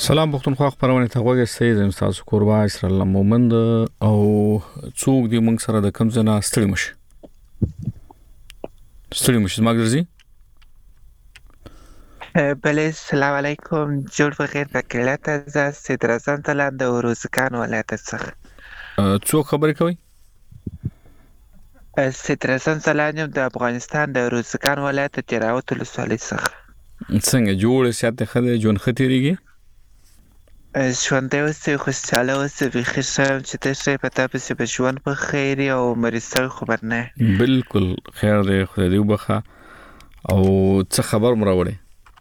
سلام پښتونخوا خبرونه ته غوږی سي زم تاسو قربا اسرائیل مومند او څوک دی موږ سره د کم زنه ستړي مش ستړي مش ماګرزي بله السلام علیکم جوړ بخیر پکلات از سترزان تلند د روزکان ولایت څخه څوک خبرې کوي سترزان تلند د افغانستان د روزکان ولایت تیراوت ولسوالۍ څخه څنګه جوړ سیاته خدای جون ختیریږي ژوند اوسې خوشاله اوسې به خشم چې تاسو په تاسو په ژوند په خیر او مرسته خبر نه بالکل خیر دی خدای دې وبخه او څه خبر مراوړي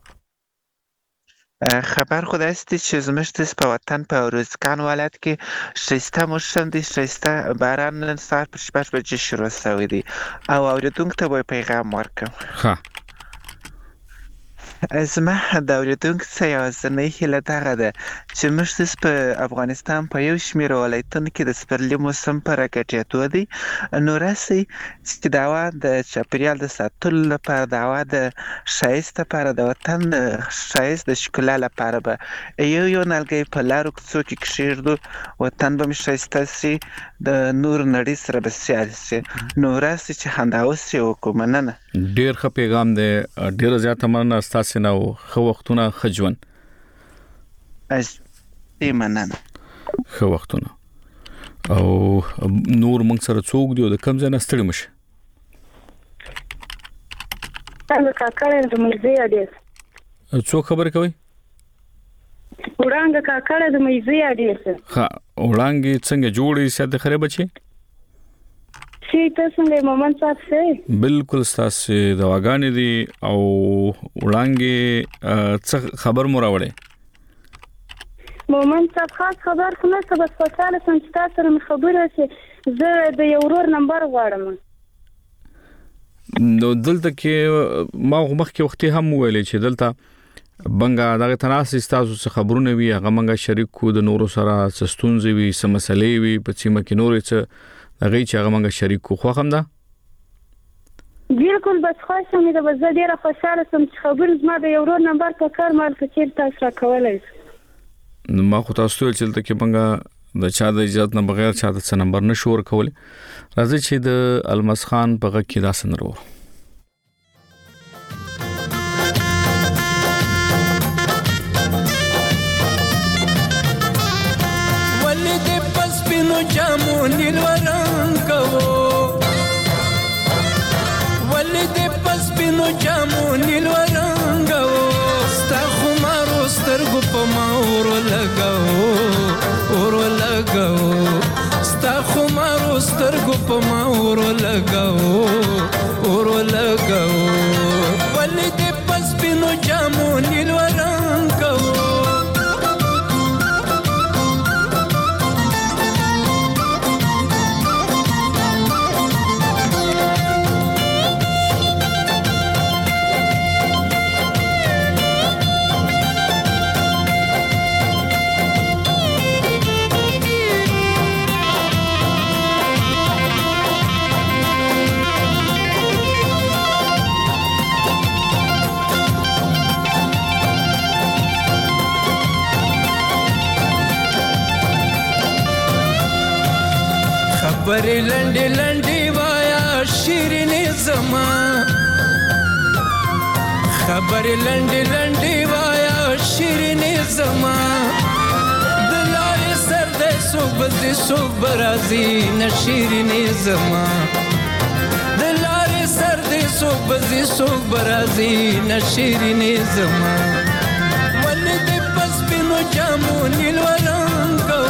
خبر خود است چې زموږ د وطن په روزګان ولایت کې شایسته موسم دی شایسته باران نن سهار په شپږ بجې شروع شوی دی او اوریدونکو ته به پیغام ورکړم ها زما د اوریدونکو څخه یوازینۍ هیله دغه ده چې موږ په افغانستان په یو شمېر ولایتونو کې د سپرلي موسم په راکټېدو دی نو راسئ چې د هوا د چاپېریال د ساتلو لپاره د هوا د ښایست لپاره د وطن د ښایست د ښکلا لپاره به یو یو نیالګی په لارو کوڅو کې کښېږدو وطن به مې ښایسته شي د نورو نړۍ سره به سیال شي نو راسئ چې همدا اوس یې وکړو مننه ډېر ښه پیغام دی ډېره زیاته مننه ستاسو نه خو وختونه خجون ای مننه خو وختونه او نور موږ سره څوک دی د کم ځای نه ستړي مشه څنګه کاکړ د مېزې اډیس څوک خبرې کوي وړانګه کاکړ د مېزې اډیس ها وړانګه څنګه جوړې ساده خره بچي شي تاسو له مومن صاحب سره بالکل تاسو دواګانې دي او وړانګه څه خبر مو راوړې مومن صاحب خاص خبر خو نه څه بس پاتاله سم چې تاسو سره خبره شي زه د یو ورور نمبر غواړم نو دلته کې ما مخکې وختي هم ویلې چې دلته بنګا دغه تناسي تاسو څخه خبرونه وي هغه منګه شریک کو د نورو سره سستونځي وي سمسلې وي په سیمه کې نورې څه هغه چې هغه منګه شریک کو خو هم ده بالکل بس خوښه مې ده بس زه ډیره خوشاله سم چې خبر زما د یو ورور نمبر په کار مال کې چیرته تاسو را کولای ما خو تاسو ته چې دلته کې منګه د چا د اجازه نه بغیر چا د څه نمبر نشور کول راځي چې د المس خان په غږ کې دا سنرو ولید پس پینو جامو نیل ورنګو ولید پس پینو جامو نیل ورنګو ستا خمارو سترګو په ما اور لګاو اور لګاو ستا خمارو سترګو په ما اور لګاو اور لګاو ولید پس پینو جامو نیل ورنګو خبرې لنډې لنډې وایا شیرینې زما خبرې لنډې لنډې وایا شیرینې زما د لارې سر دی څوک به ځي څوک به راځي نه شیرینې زما د لارې سر دی څوک به ځي څوک به راځي نه شیرینې زما ولې دې په سپینو جامو نیل ورنګو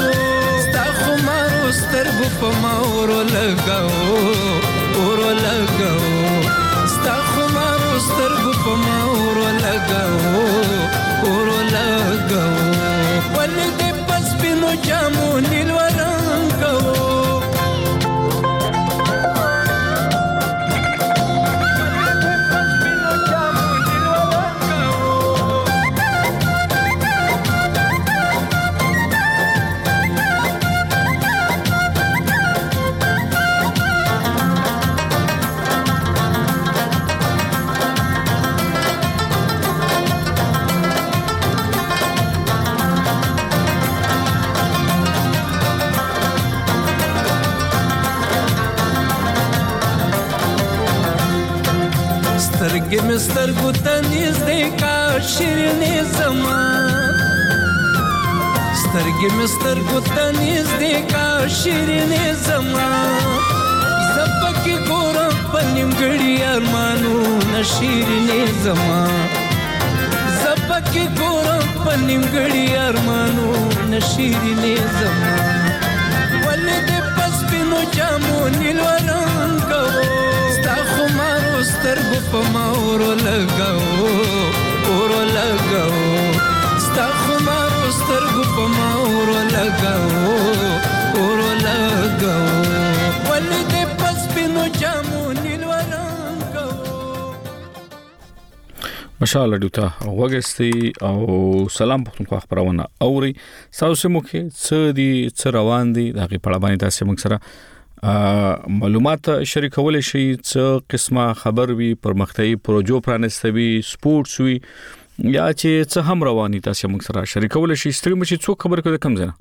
سترګو په ما اور لګاو اور لګاو ستا خمارو سترګو په ما اور لګاو اور لګاو ولې دې په سپینو جامو نیل ورنګو سترګې مې سترګو ته نږدې کا شیرینې زما سترګې مې سترګو ته نږدې کا شیرینې زما زه پکې ګورم په نیمګړي ارمانونه شیرینې زما زه پکې ګورم په نیمګړي ارمانونه شیرینې زما ولې دې په سپینو جامو نیلو رنګو ستا خمارو سترګو په ما اورو لګاو اورو لګاو ستا خمارو سترګو په ما اورو لګاو اورو لګاو ولې دې په سپینو جامو نیلو رنګو. ماشاءالله ډیوټا وګستی او سلام پختونخوا خبرونه اوري تاسو مو کې څه دي څه روان دي د غي په اړه باندې تاسو موږ سره معلومات شریکول شي څه قسمه خبر وي پرمختګي پروژو پرانستوي سپورتس وي یا چې څه هم رواني تاسو موږ سره شریکول شي ستړي مشي څو خبر کوي کم زنه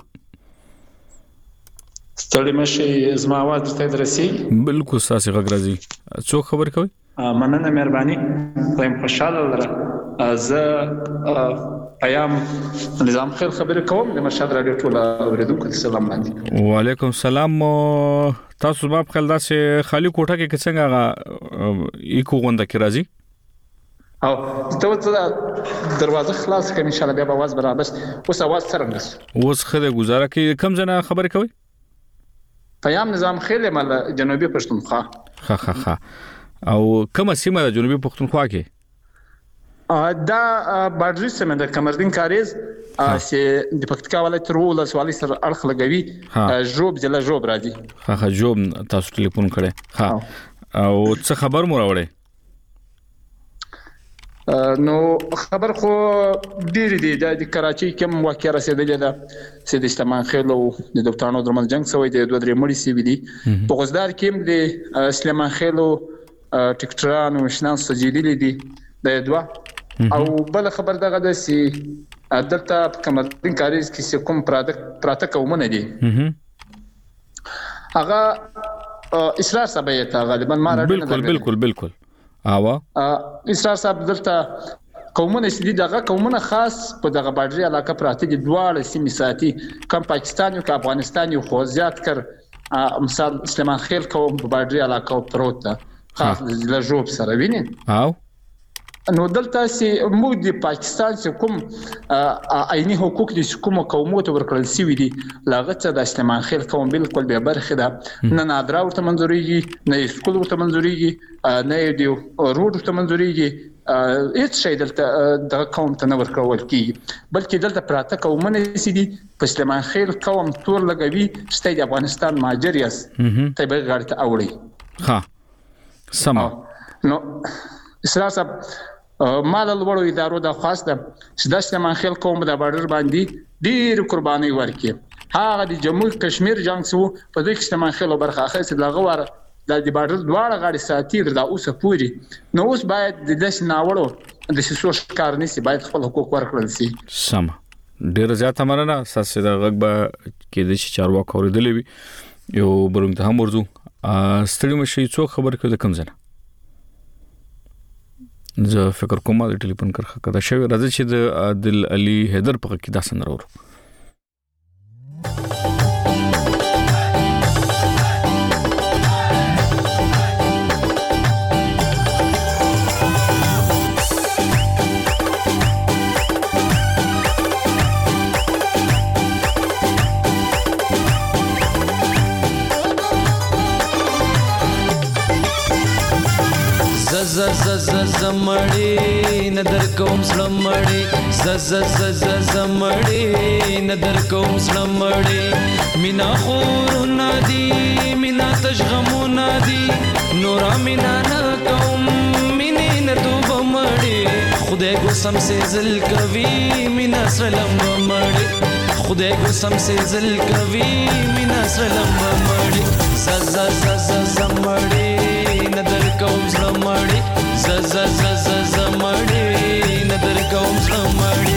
ستړي مشي زما आवाज ته درسي بالکل تاسو غږ راځي څو خبر کوي مننه مهرباني زم خوشاله لره زه پیام نظام خیر خبر کوم د مرشد رادیو ټول اوریدونکو ته سلام باندې وعلیکم السلام تاسو باب خل داسې خالی کوټه کې څنګه ایکو غونډه کې راځي او ته دروازه خلاص کړئ ان شاء الله بیا به आवाज برابر اوس आवाज څنګه اوس خله گزاره کې کم ځنه خبر کوي پیام نظام خیر مال جنوبي پښتونخوا ها ها ها او کومه سیمه د جنوبي پښتونخوا کې دا باډري سیمه د کمردین کاریز چې د پکتیکا ولایت رول سوالي سره اړخ لګوي جوب ضلع جوب راځي ها ها جوب تاسو ټلیفون کړئ ها او څه خبر مو راوړې نو خبر خو ډیر دی د کراچۍ کوم واقع رسیدلې ده چې د استمان خېلو د ډاکټرانو درمل جنگ سوی دی دوه درې مړي سی وی دي په غزدار کې د اسلام خېلو ټیکټرانو مشنان سجیدلې دي د دوه او بل خبر دغه د سي دلته کمردین کاریز کې کوم پروډکټ پراته کومونه دي هغه اسرار صاحب ته غالبا ما راځي بالکل بالکل بالکل اوا اسرار صاحب دلته قومونه چې دغه قومونه خاص په دغه باډري علاقه پراته دي دواړه سیمې ساتي کم پاکستان او افغانستان یو خو زیات کر مثال اسلام خیل قوم په باډري علاقه پروت ده خاص د جوب سره ویني او نو دلته چې موږ د پاکستان چې کوم عیني حقوق دي کوم قومونو ورکړل سوي دي لاغه چې د اسلام خیل قوم بالکل به برخه ده نه نادرا ورته منځوريږي نه سکول ورته منځوريږي نه دی روډ ورته منځوريږي هیڅ شی دلته د قوم ته نه ورکول کیږي بلکې دلته پراته قومونه سي دي په اسلام خیل قوم تور لګوي چې د افغانستان ماجریاس ته به غړته اوړي ها سم نو اسرار صاحب مال لوړو ادارو د خاصه چې د اسلام خیل قوم د باډر باندې ډیر قرباني ورکړي هغه د جمهور کشمیر جنگ سو په دې کې اسلام خیل برخه اخیسته د غواره د باډر دواړه غاړي ساتیر د اوسه پوری نو اوس باید د داس ناوړو د سوش کار نسی باید خپل حقوق ورکړل شي سم ډیر زیات مننه ساسه د غږ کې د چارواکو اوریدلې وي یو برونګ ته هم ورزو ستړي مشي څو خبر کړه کم زنه زه فکر کوم د ټلیفون کرخه کده شوی راځي چې د عادل علي حیدر په کې داسن راوړو ز ز ز زمړی ندر کوم سلمړی ز ز ز ز زمړی ندر کوم سلمړی مینا خور نادي مینا تشغمو نادي نورا مینا نا کوم مینه ندوب مړی خدای کو سم سے زل کوي مینا سلم مړی خدای کو سم سے زل کوي مینا سلم مړی ز ز ز ز زمړی ندر کوم زمړی ز ز ز ز زمړی ندر کوم زمړی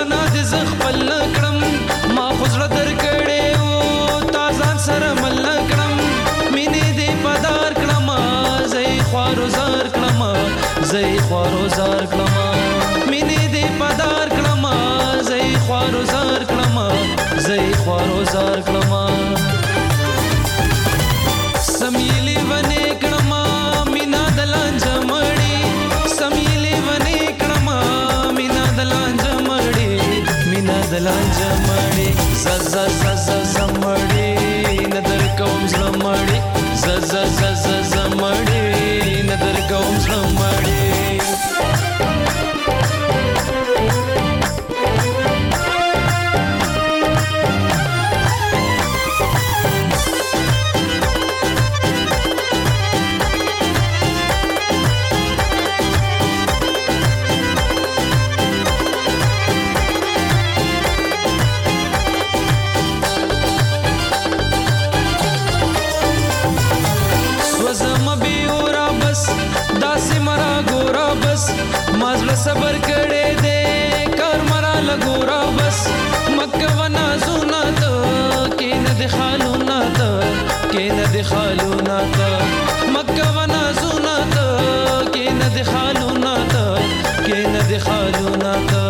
فنا دې ز خپل کړم ما خزر در کړې او تازان سره مل کړم مینې دې پدار کړم زې خوارو زار کړم زې خوارو زار کړم مینې دې پدار کړم زې خوارو زار کړم زې خوارو زار کړم سمیلی ونه کړم مینا دلانج مړی سمیلی ونه کړم مینا دلانج مړی مینا دلانج مړی ز ز ز ز ز مړی ندر کوم زړه مړی ز ز ز ز ز مړی ندر کوم زړه مړی صبر کړه دې کار مرا لګورا بس مکه ونا زونا ته کې نه د خالو نه ته کې نه د خالو نه ته مکه ونا زونا ته کې نه د خالو نه ته کې نه د خالو نه ته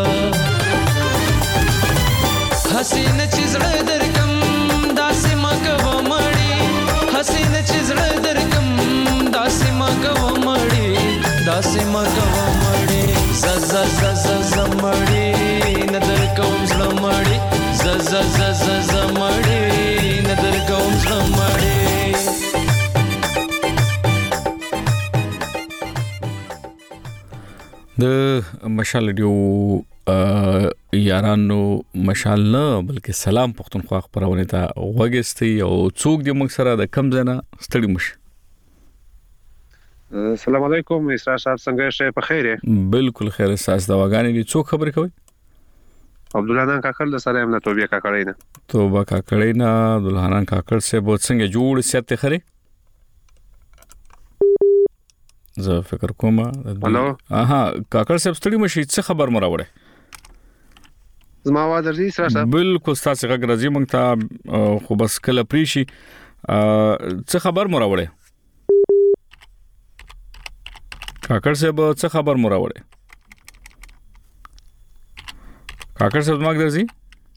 حسین چې زړه درکم داسې مکه و مړی حسین چې زړه درکم داسې مکه و مړی داسې مکه و مړی ز ز ز ز ز مړی ندر کوم زړه مړی ز ز ز ز ز مړی ندر کوم زړه مړی د مشال ډیو یارانو مشال نه بلکې سلام پښتونخوا خبرونه ته وګستي او څوک دې موږ سره د کم ځنه ستړي مش السلام علیکم اسرار صاحب څنګه شې په خیر یې بالکل خیر اساس دا وګانې دي څوک خبرې کوي عبدالحنان کاکړ د سره امنه توبه کاکړې نه توبه کاکړې نه عبدالحنان کاکړ سے بہت څنګه جوړ سیت خره زه فکر کوم هلو اها کاکړ صاحب ستړي مشي څه خبر مراوړې زما आवाज راځي اسرار صاحب بالکل تاسو غږ راځي مونږ ته خو بس کله پریشي څه خبر مراوړې کاکړ صاحب څه خبر مو راوړې کاکړ صاحب ماګ درځي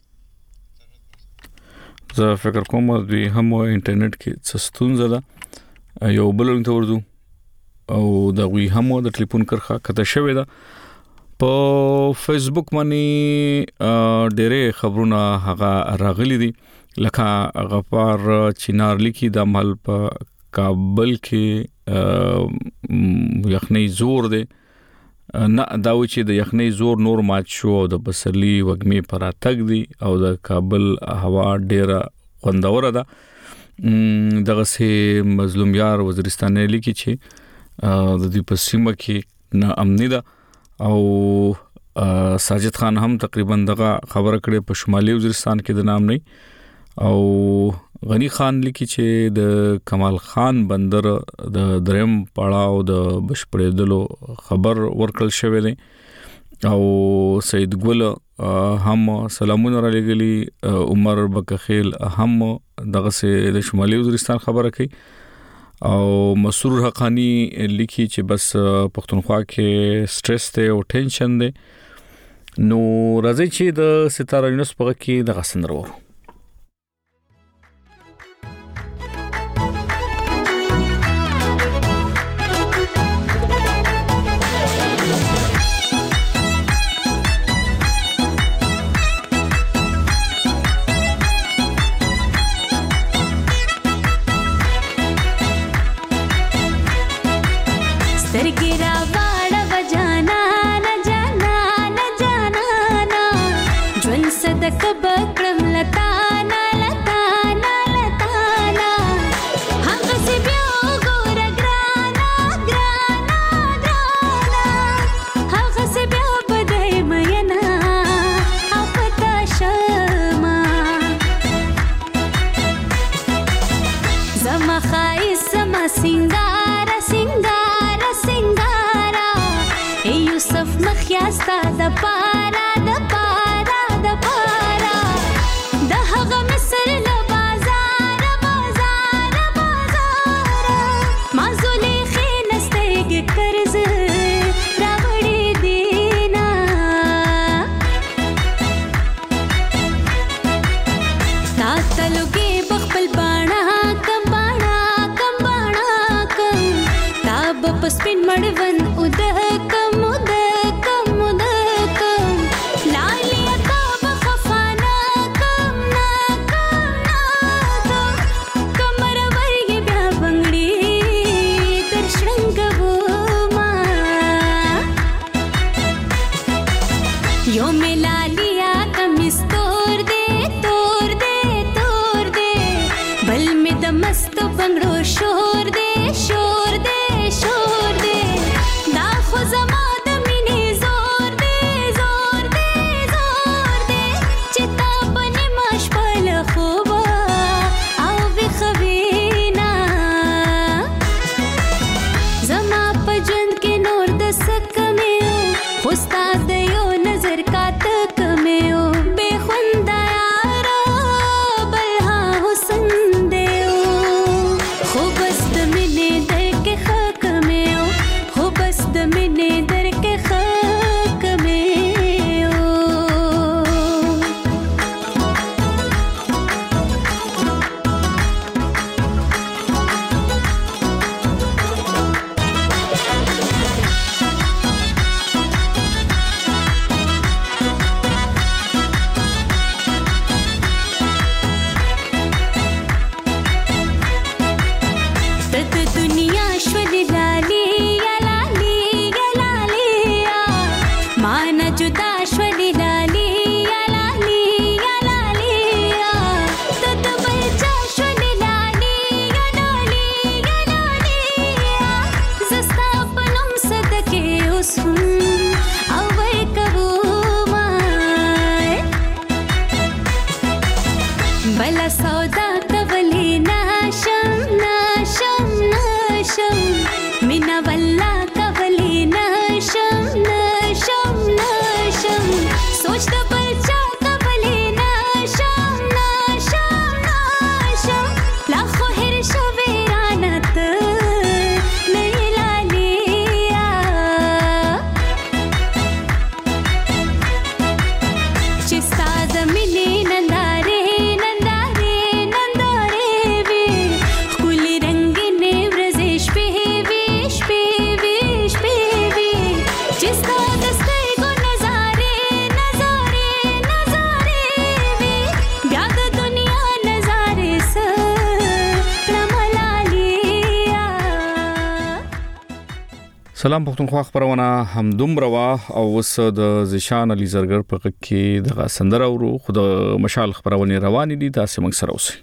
زه فکر کوم دوی هم انټرنیټ کې څه ستونزه ده یو بل ته ورځو او دا وی هم د ټلیفون کرخه کته شوې ده په فیسبوک باندې ډېرې خبرونه هغه راغلي دي لکه غفار چینار لیکي د عمل په کابل کې یخنۍ زور دی نه دا و چې د یخنۍ زور نور مات شو او د بسرلی وګمې پر اتګ دی او د کابل هوا ډیره خوندوره ده دغه سه مظلوم یار وزیرستان لیکي چې د دې په سیمه کې نا امنی ده او ساجد خان هم تقریبا دغه خبره کړې په شمالي وزیرستان کې د نام نه او غنی خان لیکي چې د کمال خان بندر د دریم پړاو د بشپړېدلو خبر ورکړل شوی دی او سید ګل هم سلامونه را لګلي عمر بکخیل هم دغه سه د شمالي وزیرستان خبره کوي او مسرور حقانی لیکي چې بس پښتونخوا کې سټرس ته او ټینشن دی نو راځي چې د ستاره یونس په کې د غسندرو سنگارا سنگارا سنگارا اے یوسف مخیاستا د پارا د پارا यो मिला लिया कमिस तोड़ दे तोड़ दे तोड़ दे बल में दमस्त बंगड़ो शोर दे शोर दे शोर दे दाखो जमाद मिने जोर दे जोर दे जोर दे चिता बने मशपल खूबा आओ बिखबीना जमा पजंद के नूर दसक में हो उस्ताद यो नजर का तक में हो बेखुंदा यारा बल्हा हुसन दे हो बस्त मिने दर के खक में हो हो बस्त मिने दर के खक में हो तत दुनिया श्वल लाली या लाली या लालिया माना जुदा श्वल लाली या लाली या लालिया तत बलचा श्वल लाली या लाली या लालिया जस्ता पनुम सदके उसहुन अवै कबू माय बला सौदा कवली नाशम नाशम नाशम मिना वल्ला कवली नाशम नाशम नाशम सोच द बच्चा कवली नाशम नाशम नाशम लाखो हिरश वीरानत नहीं लालिया चिस्ता जमिने नंदारे नंदारे नंदारे वे कुली रंगिने व्रजेश पे वेश पे वेश पे वे चिस्ता दस्तर को नजारे नजारे नजारे वे ब्याद दुनिया नजारे स रमलालिया سلام پښتونخوا خبرونه هم دومره وا او وس د زشان علي زرګر په کې د سندره ورو خود مشال خبرونه روان دي تاسو موږ سره اوسئ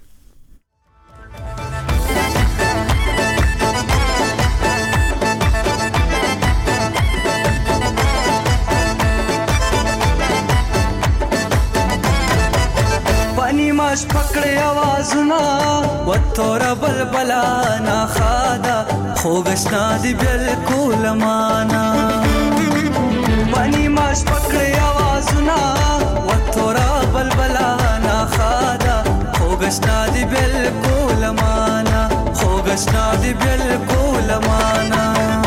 पानी माश पकड़े आवाज़ना वत्तोरा बलबला ना खादा खोगशना दी बिल्कुल माना पानी माश पकड़े आवाज़ना वत्तोरा बलबला ना खादा खोगशना दी बिल्कुल माना खोगशना दी बिल्कुल माना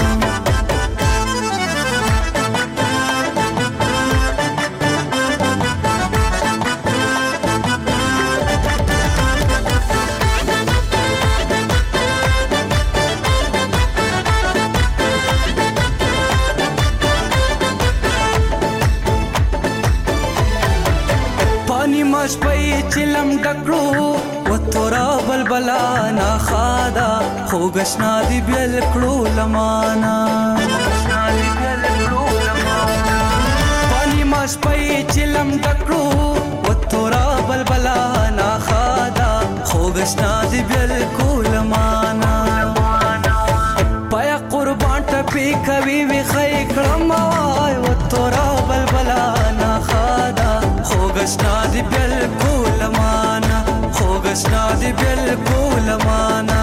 पानी मश पई चिलम डकड़ो वतोरा बलबला ना खादा खोगशना दी बिल्कुल लमाना पानी मश पई चिलम डकड़ो वतोरा बलबला ना खादा खोगशना दी बिल्कुल लमाना पाया कुर्बान टपी कभी भी खै क्रमाय वतोरा बलबला ना खादा खोगशना दी बिल्कुल माना खोगशना दी बिल्कुल माना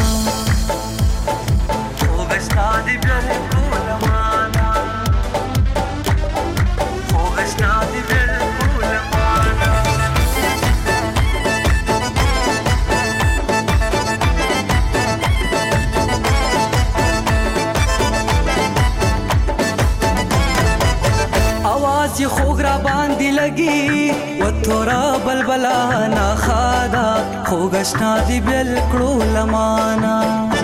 खोगशना दी बिल्कुल माना खोगशना दी बिल्कुल माना आवाज ये खोगरा बांधी लगी वो थोड़ा बलबला ना खादा खोगशना दी बिल्कुल लमाना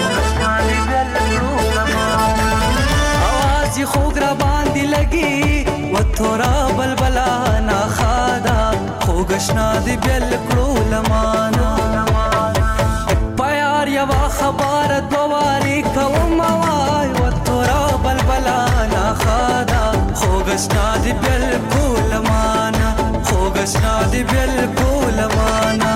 आवाज ये खोगरा बांधी लगी वो थोड़ा बलबला ना खादा खोगशना दी बिल्कुल लमाना प्यार यवा खबर दोवारी कवमावाय वो थोड़ा बलबला ना खादा खोगशना दी बिल्कुल خوګشنا دی بالکل مانا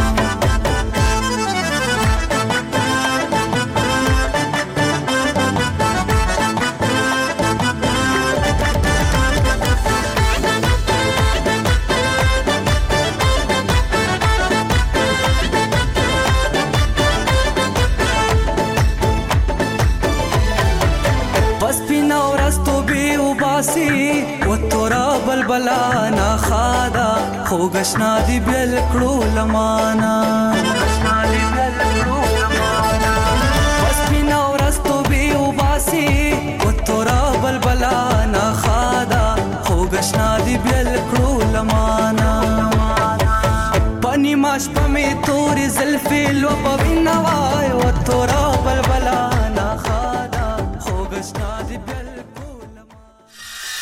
و تورا بلبلا نا خادا خوګشنا دی بل کړو لمانا بس پینا ورستو بي وباسي و تورا بلبلا نا خادا خوګشنا دی بل کړو لمانا پني ماش پمي توري زلفي لو پوينا وای و تورا بلبلا